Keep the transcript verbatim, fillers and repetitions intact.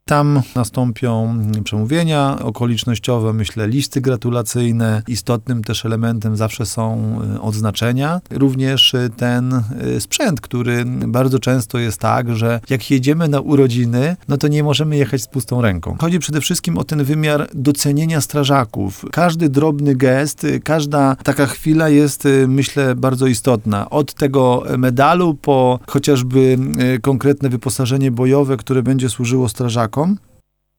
Tam nastąpią przemówienia okolicznościowe, myślę, listy gratulacyjne. Istotnym też elementem zawsze są odznaczenia. Również ten sprzęt, który bardzo często jest tak, że jak jedziemy na urodziny, no to nie możemy jechać z pustą ręką. Chodzi przede wszystkim o ten wymiar docenienia strażaków. Każdy drobny gest, każda taka chwila jest, myślę, bardzo istotna. Od tego medalu po chociażby konkretne wyposażenie bojowe, które będzie służyło strażakom.